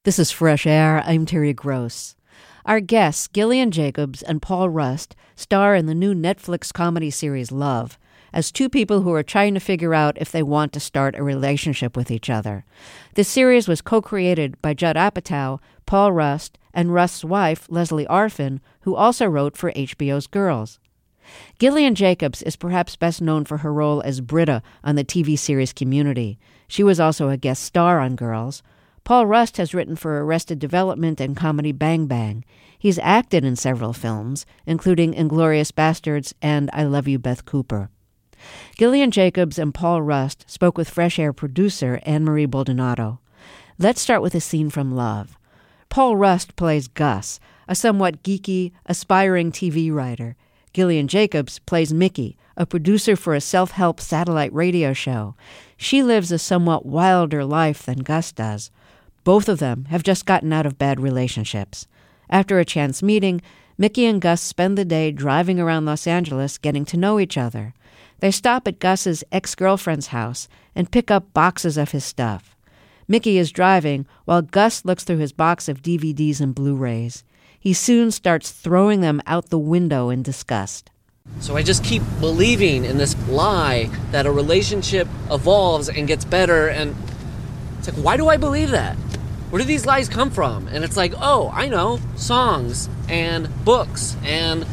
This is Fresh Air. I'm Terry Gross. Our guests, Gillian Jacobs and Paul Rust, star in the new Netflix comedy series Love, as two people who are trying to figure out if they want to start a relationship with each other. This series was co-created by Judd Apatow, Paul Rust, and Rust's wife, Leslie Arfin, who also wrote for HBO's Girls. Gillian Jacobs is perhaps best known for her role as Britta on the TV series Community. She was also a guest star on Girls. Paul Rust has written for Arrested Development and comedy Bang Bang. He's acted in several films, including Inglourious Basterds and I Love You, Beth Cooper. Gillian Jacobs and Paul Rust spoke with Fresh Air producer Anne-Marie Baldonado. Let's start with a scene from Love. Paul Rust plays Gus, a somewhat geeky, aspiring TV writer. Gillian Jacobs plays Mickey, a producer for a self-help satellite radio show. She lives a somewhat wilder life than Gus does. Both of them have just gotten out of bad relationships. After a chance meeting, Mickey and Gus spend the day driving around Los Angeles getting to know each other. They stop at Gus's ex-girlfriend's house and pick up boxes of his stuff. Mickey is driving while Gus looks through his box of DVDs and Blu-rays. He soon starts throwing them out the window in disgust. So I just keep believing in this lie that a relationship evolves and gets better, and it's like, why do I believe that? Where do these lies come from? And it's like, oh, I know, songs and books and,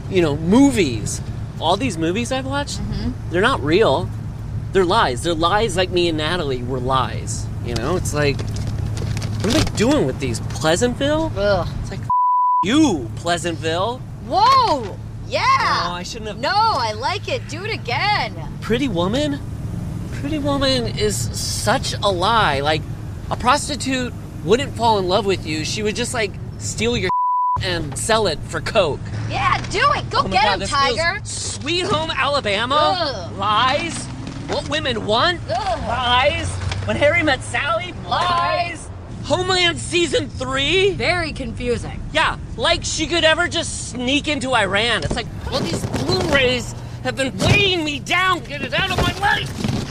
movies. All these movies I've watched, They're not real. They're lies. They're lies like me and Natalie were lies. It's like, what am I doing with these? Pleasantville? Ugh. It's like, you, Pleasantville. Whoa! Yeah! No, I shouldn't have... No, I like it. Do it again. Pretty Woman? Pretty Woman is such a lie. Like, a prostitute wouldn't fall in love with you. She would just, steal your and sell it for coke. Yeah, do it. Go get him, Tiger. Sweet Home Alabama? Ugh. Lies. What women want? Ugh. Lies. When Harry Met Sally? Lies. Homeland Season 3? Very confusing. Yeah, like she could ever just sneak into Iran. It's like, well, these Blu-rays have been weighing me down. Get it out of my way.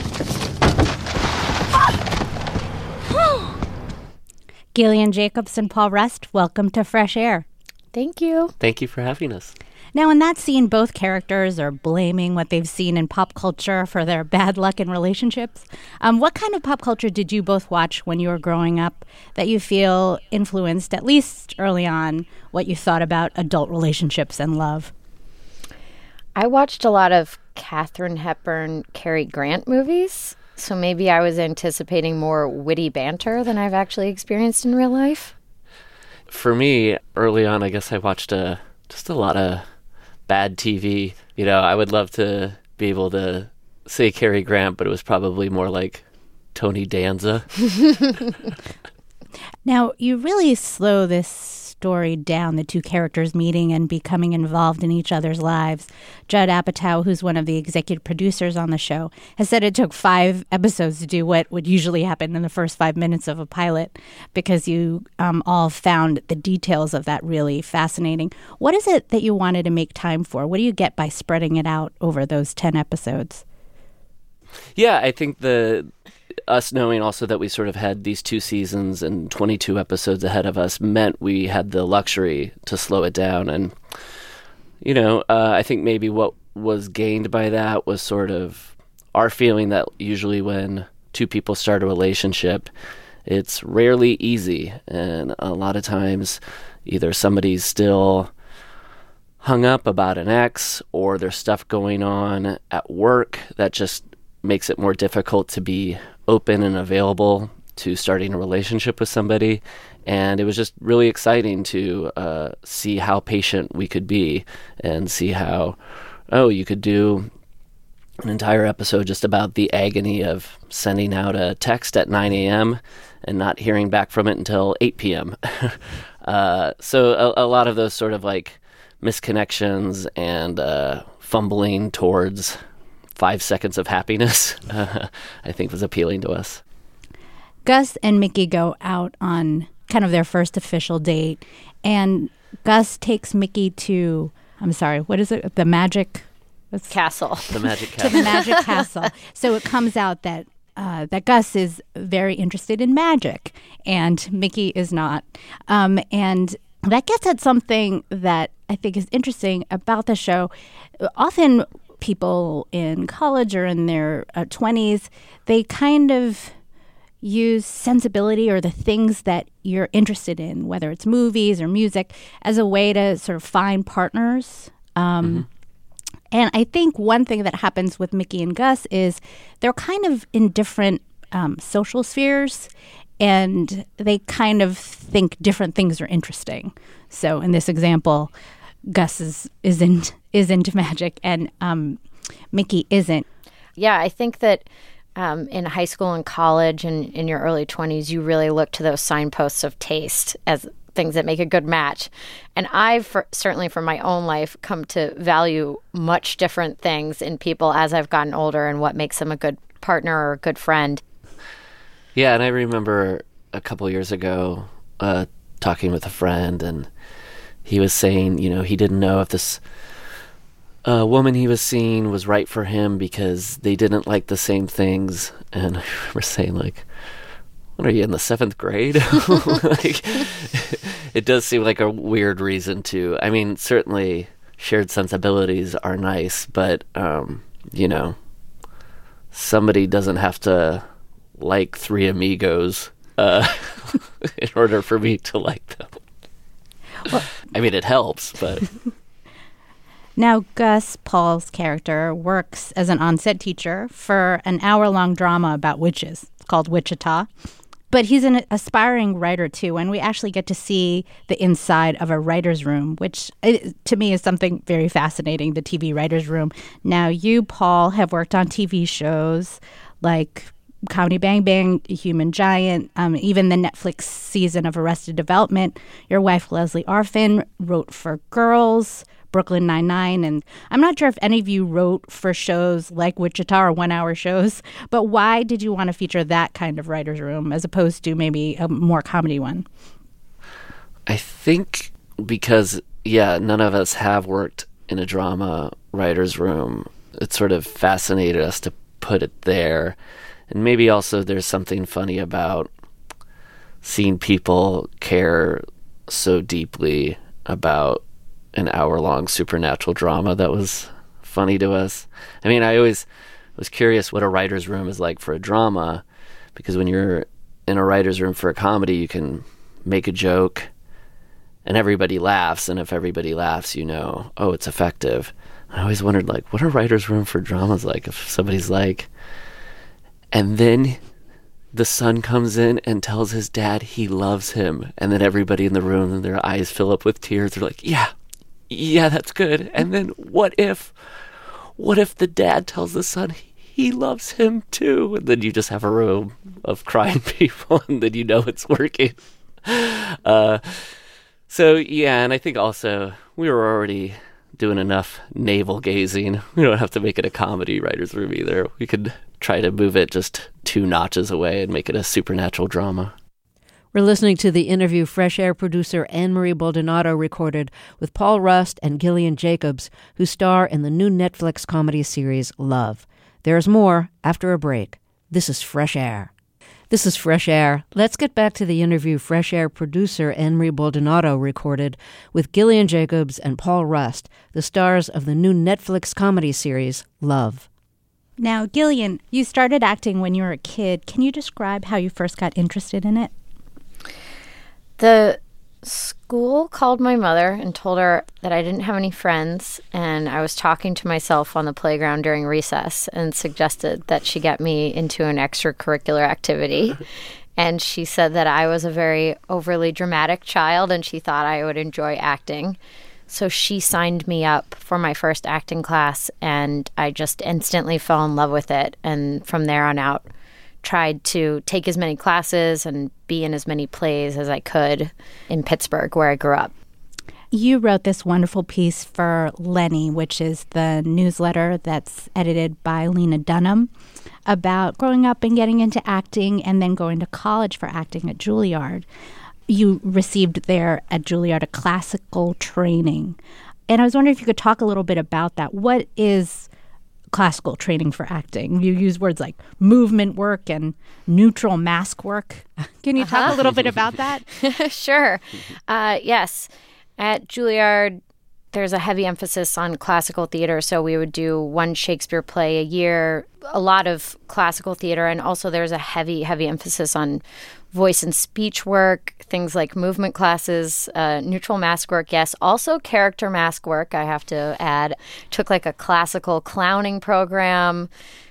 Gillian Jacobs and Paul Rust, welcome to Fresh Air. Thank you. Thank you for having us. Now, in that scene, both characters are blaming what they've seen in pop culture for their bad luck in relationships. What kind of pop culture did you both watch when you were growing up that you feel influenced, at least early on, what you thought about adult relationships and love? I watched a lot of Katharine Hepburn, Cary Grant movies, so maybe I was anticipating more witty banter than I've actually experienced in real life. For me, early on, I guess I watched just a lot of bad TV. I would love to be able to say Cary Grant, but it was probably more like Tony Danza. Now, you really slow this story down, the two characters meeting and becoming involved in each other's lives. Judd Apatow, who's one of the executive producers on the show, has said it took 5 episodes to do what would usually happen in the first 5 minutes of a pilot, because you all found the details of that really fascinating. What is it that you wanted to make time for? What do you get by spreading it out over those 10 episodes? Yeah, I think us knowing also that we sort of had these 2 seasons and 22 episodes ahead of us meant we had the luxury to slow it down. And, I think maybe what was gained by that was sort of our feeling that usually when 2 people start a relationship, it's rarely easy. And a lot of times either somebody's still hung up about an ex, or there's stuff going on at work that just makes it more difficult to be open and available to starting a relationship with somebody. And it was just really exciting to see how patient we could be and see how, you could do an entire episode just about the agony of sending out a text at 9 a.m. and not hearing back from it until 8 p.m. So a lot of those sort of misconnections and fumbling towards 5 seconds of happiness, I think was appealing to us. Gus and Mickey go out on kind of their first official date, and Gus takes Mickey to, what is it? The Magic Castle. The Magic Castle. To the Magic Castle. So it comes out that that Gus is very interested in magic and Mickey is not. And that gets at something that I think is interesting about the show. Often people in college or in their 20s, they kind of use sensibility or the things that you're interested in, whether it's movies or music, as a way to sort of find partners. And I think one thing that happens with Mickey and Gus is they're kind of in different social spheres, and they kind of think different things are interesting. So in this example, Gus is into magic, and Mickey isn't. Yeah, I think that in high school and college and in your early 20s, you really look to those signposts of taste as things that make a good match. And I've certainly from my own life come to value much different things in people as I've gotten older and what makes them a good partner or a good friend. Yeah, and I remember a couple years ago talking with a friend, and he was saying, he didn't know if this woman he was seeing was right for him because they didn't like the same things. And I remember saying, like, what are you, in the 7th grade? Like, it does seem like a weird reason to. I mean, certainly shared sensibilities are nice, but, somebody doesn't have to like Three Amigos in order for me to like them. Well, I mean, it helps, but... Now, Gus, Paul's character, works as an on-set teacher for an hour-long drama about witches. It's called Wichita. But he's an aspiring writer, too, and we actually get to see the inside of a writer's room, which, to me, is something very fascinating, the TV writer's room. Now, you, Paul, have worked on TV shows like Comedy Bang Bang, Human Giant, even the Netflix season of Arrested Development. Your wife, Leslie Arfin, wrote for Girls, Brooklyn Nine-Nine, and I'm not sure if any of you wrote for shows like Wichita or one-hour shows, but why did you want to feature that kind of writer's room as opposed to maybe a more comedy one? I think because, none of us have worked in a drama writer's room. It sort of fascinated us to put it there. And maybe also there's something funny about seeing people care so deeply about an hour-long supernatural drama that was funny to us. I mean, I always was curious what a writer's room is like for a drama, because when you're in a writer's room for a comedy, you can make a joke and everybody laughs, and if everybody laughs, oh, it's effective. I always wondered, like, what a writer's room for drama is like if somebody's like... And then the son comes in and tells his dad he loves him, and then everybody in the room, and their eyes fill up with tears. They're like, yeah, that's good. And then what if the dad tells the son he loves him too? And then you just have a room of crying people, and then it's working. And I think also we were already doing enough navel gazing. We don't have to make it a comedy writer's room either. We could try to move it just 2 notches away and make it a supernatural drama. We're listening to the interview Fresh Air producer Anne-Marie Baldonado recorded with Paul Rust and Gillian Jacobs, who star in the new Netflix comedy series Love. There's more after a break. This is Fresh Air. This is Fresh Air. Let's get back to the interview Fresh Air producer Anne-Marie Baldonado recorded with Gillian Jacobs and Paul Rust, the stars of the new Netflix comedy series Love. Now, Gillian, you started acting when you were a kid. Can you describe how you first got interested in it? The school called my mother and told her that I didn't have any friends, and I was talking to myself on the playground during recess, and suggested that she get me into an extracurricular activity. And she said that I was a very overly dramatic child, and she thought I would enjoy acting. So she signed me up for my first acting class, and I just instantly fell in love with it. And from there on out, tried to take as many classes and be in as many plays as I could in Pittsburgh, where I grew up. You wrote this wonderful piece for Lenny, which is the newsletter that's edited by Lena Dunham, about growing up and getting into acting and then going to college for acting at Juilliard. You received there at Juilliard a classical training. And I was wondering if you could talk a little bit about that. What is classical training for acting. You use words like movement work and neutral mask work. Can you talk a little bit about that? Sure. Yes. At Juilliard, there's a heavy emphasis on classical theater, so we would do one Shakespeare play a year, a lot of classical theater, and also there's a heavy emphasis on voice and speech work, things like movement classes, neutral mask work, yes. Also character mask work, I have to add. Took like a classical clowning program.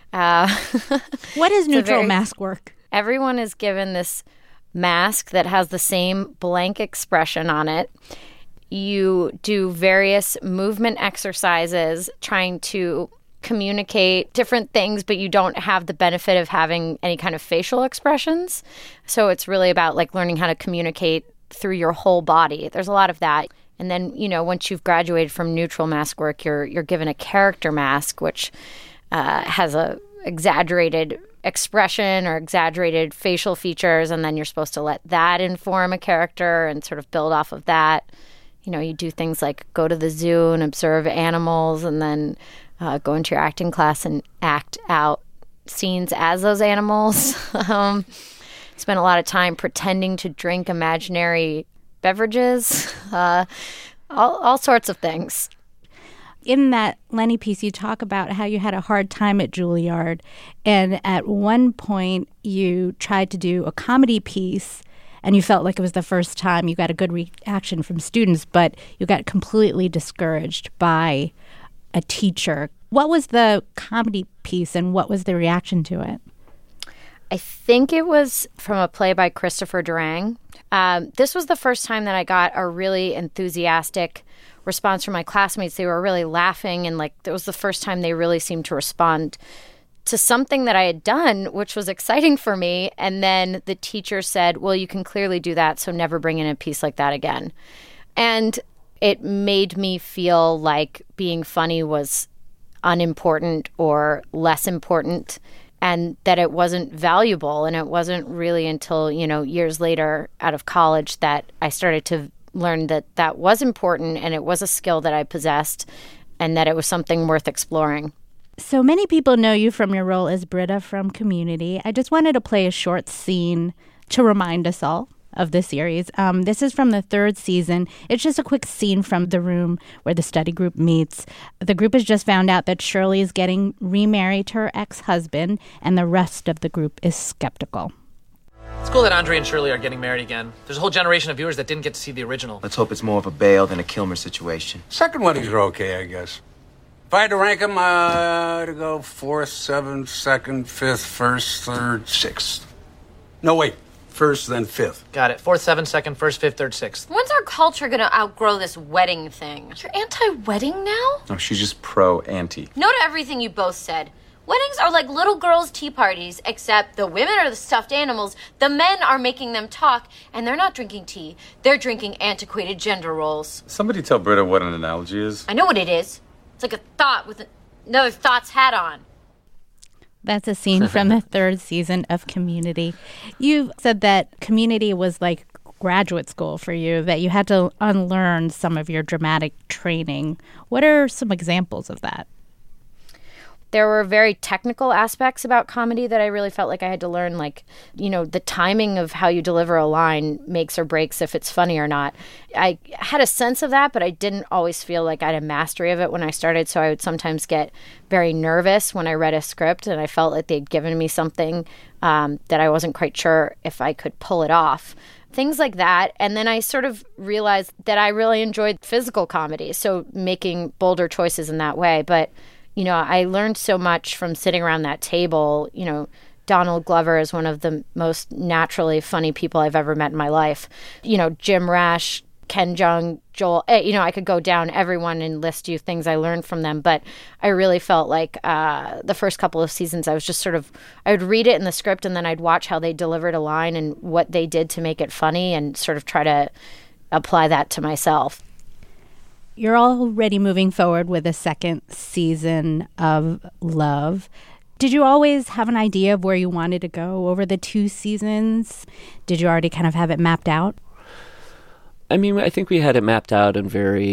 What is neutral mask work? Everyone is given this mask that has the same blank expression on it. You do various movement exercises trying to communicate different things, but you don't have the benefit of having any kind of facial expressions. So it's really about like learning how to communicate through your whole body. There's a lot of that. And then, once you've graduated from neutral mask work, you're given a character mask, which has a exaggerated expression or exaggerated facial features. And then you're supposed to let that inform a character and sort of build off of that. You do things like go to the zoo and observe animals and then go into your acting class and act out scenes as those animals. Spend a lot of time pretending to drink imaginary beverages, all sorts of things. In that Lenny piece, you talk about how you had a hard time at Juilliard. And at one point, you tried to do a comedy piece and you felt like it was the first time you got a good reaction from students, but you got completely discouraged by a teacher. What was the comedy piece and what was the reaction to it? I think it was from a play by Christopher Durang. This was the first time that I got a really enthusiastic response from my classmates. They were really laughing, and it was the first time they really seemed to respond to something that I had done, which was exciting for me. And then the teacher said, well, you can clearly do that, so never bring in a piece like that again. And it made me feel like being funny was unimportant or less important, and that it wasn't valuable. And it wasn't really until, years later out of college that I started to learn that that was important and it was a skill that I possessed and that it was something worth exploring. So many people know you from your role as Britta from Community. I just wanted to play a short scene to remind us all of the series. This is from the 3rd season. It's just a quick scene from the room where the study group meets. The group has just found out that Shirley is getting remarried to her ex-husband, and the rest of the group is skeptical. It's cool that Andre and Shirley are getting married again. There's a whole generation of viewers that didn't get to see the original. Let's hope it's more of a Bale than a Kilmer situation. Second weddings are okay, I guess. If I had to rank them, I'd go 4th, 7th, 2nd, 5th, 1st, 3rd, 6th. No, wait. 1st, then 5th. Got it. 4th, 7th, 2nd, 1st, 5th, 3rd, 6th. When's our culture gonna outgrow this wedding thing? You're anti-wedding now? No, she's just pro-anti. No to everything you both said. Weddings are like little girls' tea parties, except the women are the stuffed animals, the men are making them talk, and they're not drinking tea. They're drinking antiquated gender roles. Somebody tell Britta what an analogy is. I know what it is. It's like a thought with another thought's hat on. That's a scene from the 3rd season of Community. You said that Community was like graduate school for you, that you had to unlearn some of your dramatic training. What are some examples of that? There were very technical aspects about comedy that I really felt like I had to learn, the timing of how you deliver a line makes or breaks if it's funny or not. I had a sense of that, but I didn't always feel like I had a mastery of it when I started, so I would sometimes get very nervous when I read a script and I felt like they'd given me something that I wasn't quite sure if I could pull it off. Things like that. And then I sort of realized that I really enjoyed physical comedy, so making bolder choices in that way. But I learned so much from sitting around that table. Donald Glover is one of the most naturally funny people I've ever met in my life. Jim Rash, Ken Jeong, Joel, I could go down everyone and list you things I learned from them. But I really felt like the first couple of seasons, I was just I would read it in the script and then I'd watch how they delivered a line and what they did to make it funny and sort of try to apply that to myself. You're already moving forward with a 2nd season of Love. Did you always have an idea of where you wanted to go over the 2 seasons? Did you already kind of have it mapped out? I mean, I think we had it mapped out in very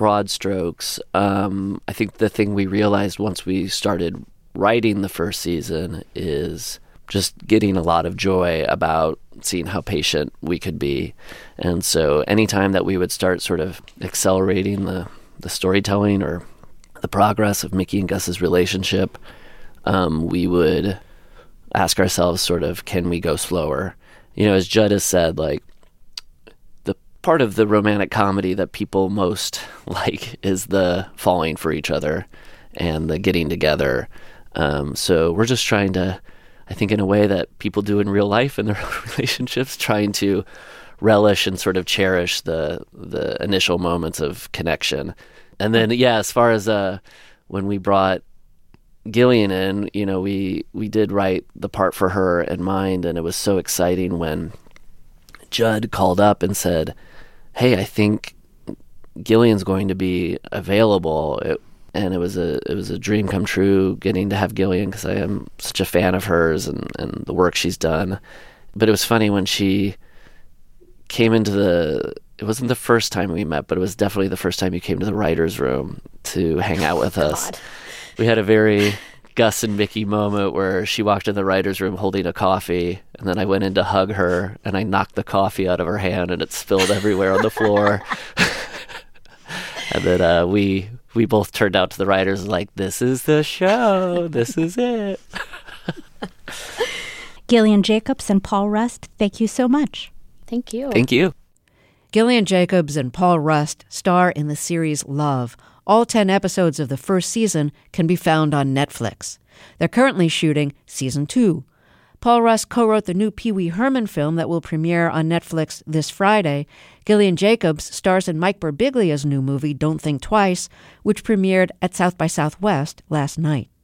broad strokes, I think the thing we realized once we started writing the first season is just getting a lot of joy about seeing how patient we could be. And so anytime that we would start sort of accelerating the storytelling or the progress of Mickey and Gus's relationship, we would ask ourselves sort of, can we go slower? You know, as Judd has said, like, the part of the romantic comedy that people most like is the falling for each other and the getting together. So we're just trying to, I think in a way that people do in real life in their relationships, trying to relish and sort of cherish the initial moments of connection. And then, yeah, as far as when we brought Gillian in, you know, we did write the part for her in mind, and it was so exciting when Judd called up and said, hey, I think Gillian's going to be available. And it was a dream come true getting to have Gillian, because I am such a fan of hers and the work she's done. But it was funny when she came into it wasn't the first time we met, but it was definitely the first time you came to the writer's room to hang out with us. We had a very Gus and Mickey moment where she walked in the writer's room holding a coffee, and then I went in to hug her, and I knocked the coffee out of her hand, and it spilled everywhere on the floor. And then we both turned out to the writers like, this is the show. This is it. Gillian Jacobs and Paul Rust, thank you so much. Thank you. Thank you. Gillian Jacobs and Paul Rust star in the series Love. All 10 episodes of the first season can be found on Netflix. They're currently shooting Season 2. Paul Rust co-wrote the new Pee Wee Herman film that will premiere on Netflix this Friday. Gillian Jacobs stars in Mike Birbiglia's new movie, Don't Think Twice, which premiered at South by Southwest last night.